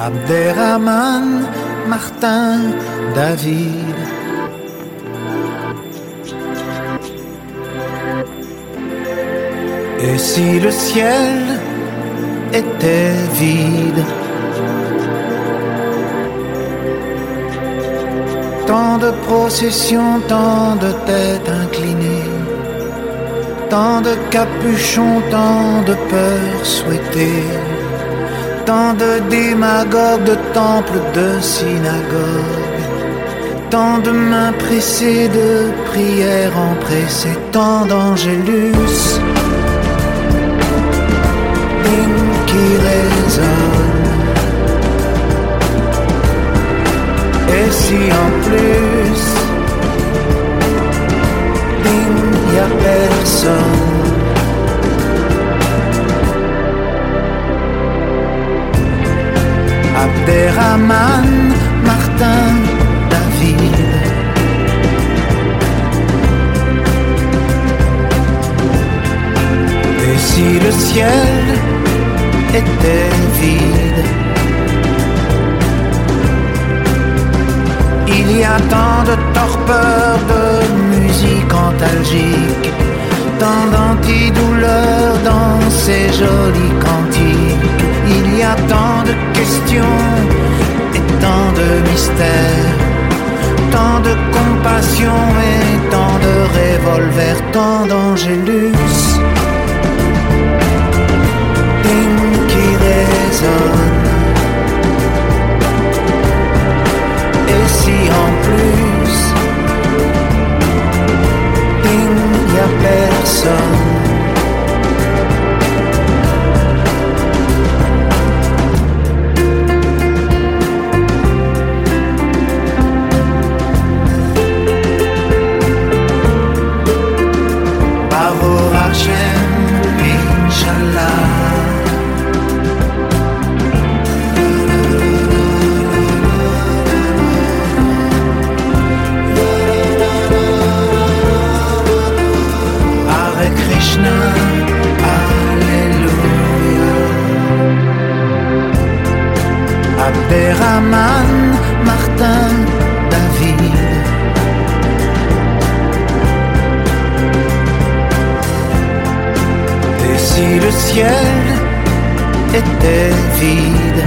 Abderrahmane, Martin, David. Et si le ciel était vide? Tant de processions, tant de têtes inclinées, tant de capuchons, tant de peurs souhaitées, tant de démagogues, de temples, de synagogues, tant de mains pressées, de prières empressées, tant d'angélus qui résonnent. Et si en plus il n'y a personne? Abderrahmane, Martin, David. Et si le ciel était vide? Il y a tant de torpeurs, de musique antalgique, tant d'antidouleurs dans ces jolis cantiques. Il y a tant de questions et tant de mystères, tant de compassion et tant de revolvers, tant d'angélus qui résonnent. Et si en plus il n'y a personne? Baruch Hashem, Inch'Allah. Abderrahmane, Martin, David. Et si le ciel était vide?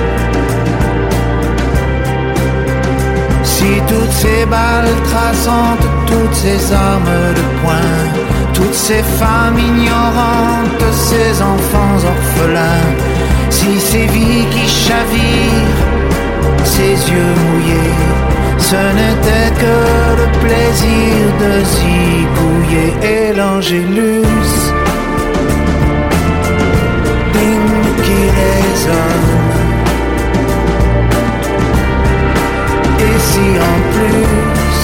Si toutes ces balles traçantes, toutes ces armes de poing, toutes ces femmes ignorantes, ces enfants orphelins, si ces vies qui chavirent, ces yeux mouillés, ce n'était que le plaisir de zigouiller. Et l'angélus qui résonne. Et si en plus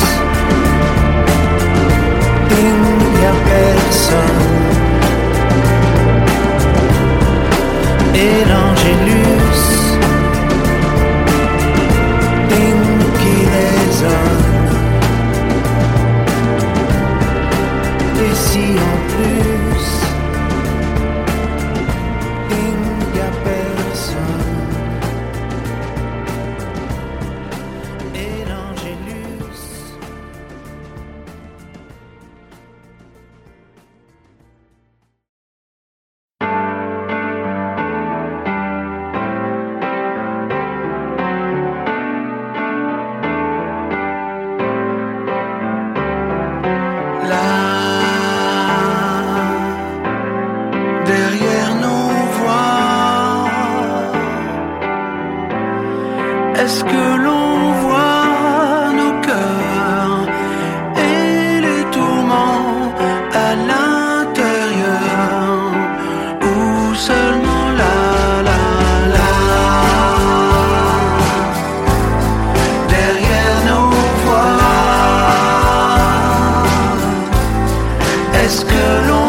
il n'y a personne? Et l'angélus qui résonne. Et si en plus il n'y a personne? Et l'angélus. Derrière nos voix, est-ce que l'on voit nos cœurs et les tourments à l'intérieur, ou seulement là, derrière nos voix, est-ce que l'on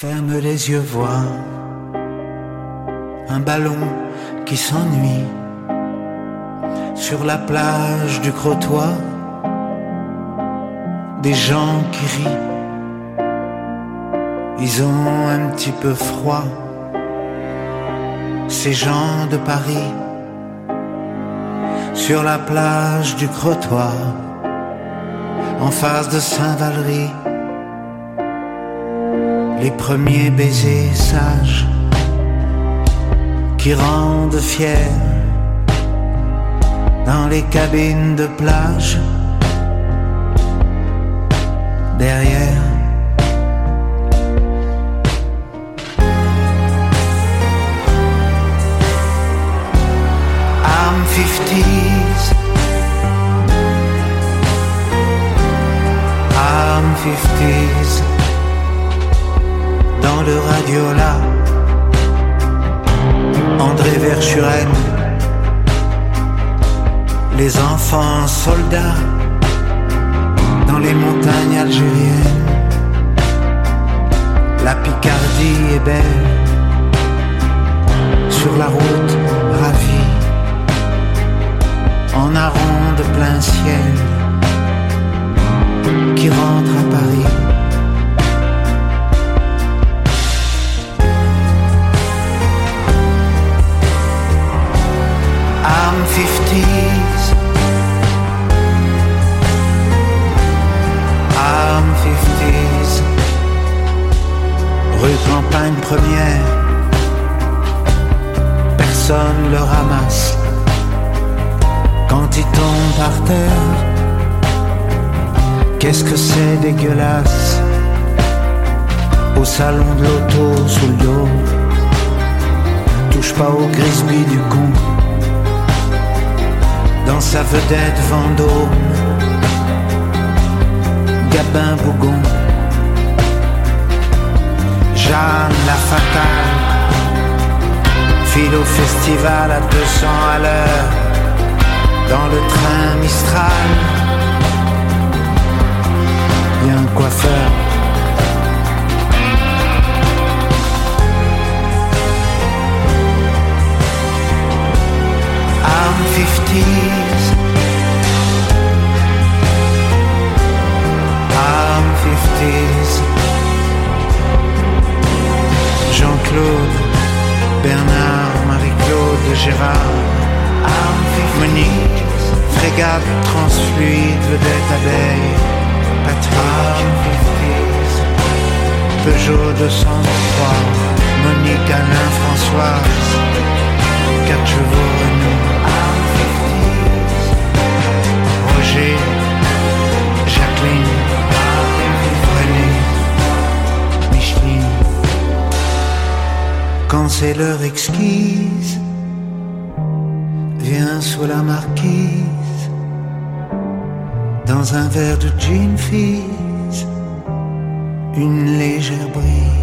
Ferme les yeux, vois un ballon qui s'ennuie sur la plage du Crotoy, des gens qui rient, ils ont un petit peu froid, ces gens de Paris, sur la plage du Crotoy, en face de Saint-Valery, les premiers baisers sages qui rendent fiers dans les cabines de plage. Derrière I'm 50s, I'm 50s, dans le Radiola, André Verschuren, les enfants soldats dans les montagnes algériennes. La Picardie est belle, sur la route ravie, en hareng de plein ciel, qui rentre à Paris. I'm 50s, I'm 50s, rue Campagne Première, personne le ramasse quand il tombe par terre. Qu'est-ce que c'est dégueulasse, au salon de l'auto sous le dos, touche pas au Grisby du con, dans sa vedette Vendôme, Gabin Bougon, Jeanne la fatale, file au festival à 200 à l'heure, dans le train Mistral, y a un coiffeur. I'm 50s, I'm 50s, Jean-Claude, Bernard, Marie-Claude, Gérard, Monique, frégate, transfluide, vedette, abeille, Patrick, Peugeot 203, Monique, Alain, Françoise, 4 chevaux Renault, Roger, Jacqueline, René, Micheline. Quand c'est l'heure exquise, viens sous la marquise, dans un verre de gin fizz, une légère brise.